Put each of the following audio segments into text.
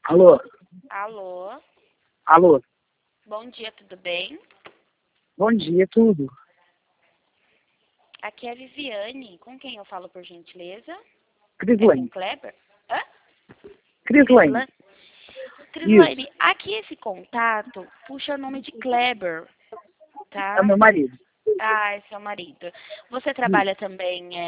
Alô? Alô, Alô? bom dia, tudo bem? Bom dia, tudo. Aqui é a Viviane. Com quem eu falo, por gentileza? É com Crislane. Kleber? Hã? Crislane. Isso. Crislane, aqui esse contato puxa o nome de Kleber, É o tá? meu marido. Ah, é seu marido. Você Isso. trabalha também,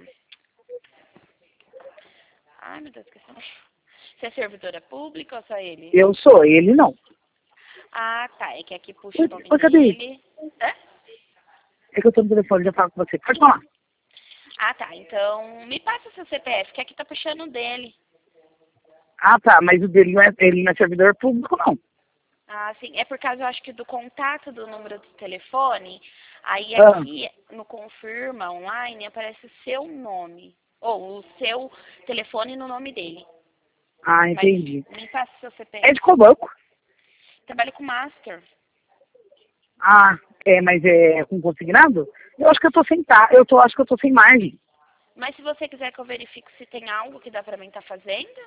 Ai, meu Deus, esqueci. Você é servidora pública ou só ele? Eu sou, ele não. Ah, tá. É que aqui puxa o nome Oi, cadê? dele. Hã? É que eu tô no telefone, já falo com você. Pode falar. Ah, tá. Então, me passa seu CPF, que aqui tá puxando o dele. Ah, tá, mas o dele não é, ele não é servidor público, não. Ah, sim. É por causa, eu acho que do contato do número de telefone, aí Ah, aqui no Confirma Online aparece o seu nome. Ou o seu telefone no nome dele. Mas entendi. me passa o seu É CPF. de qual banco? Trabalho com Master. Ah, mas é com consignado? Eu acho que eu tô sem acho que eu tô sem margem. Mas se você quiser que eu verifique se tem algo que dá pra mim estar fazendo,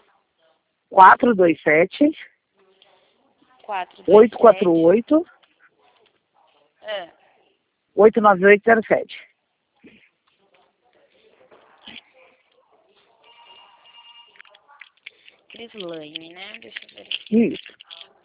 427 427. 848 Ah, 89807. Crislane, né? Deixa eu ver. Isso.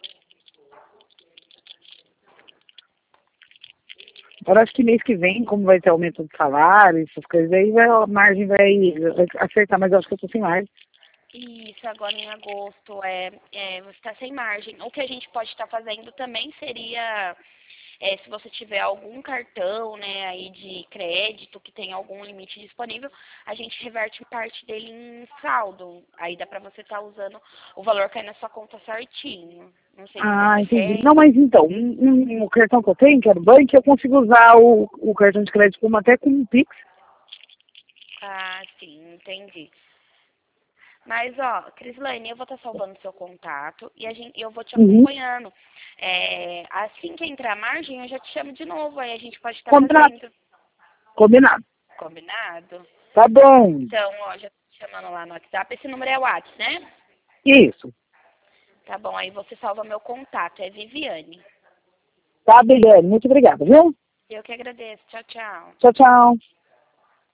Parece que mês que vem, como vai ter aumento de salário, essas coisas aí, a margem vai acertar, mas eu acho que eu tô sem margem. Isso, agora em agosto você está sem margem. O que a gente pode estar fazendo também seria, se você tiver algum cartão, né, aí de crédito que tem algum limite disponível, a gente reverte parte dele em saldo. Aí dá para você estar usando o valor cair na sua conta certinho. Não sei se Ah, você entendi. Não, tem. mas então, o cartão que eu tenho, que é do banco, eu consigo usar o cartão de crédito como até como um Pix. Ah, sim, entendi. Mas, ó, Crislane, eu vou estar salvando seu contato e eu vou te Uhum. acompanhando. Assim que entrar a margem, eu já te chamo de novo, aí a gente pode estar Combinado. fazendo. Combinado. Combinado? Tá bom. Então, ó, já tô te chamando lá no WhatsApp. Esse número é o WhatsApp, né? Isso. Tá bom, aí você salva meu contato, é Viviane. Tá, Beliane. Muito obrigada, viu? Eu que agradeço. Tchau, tchau. Tchau, tchau.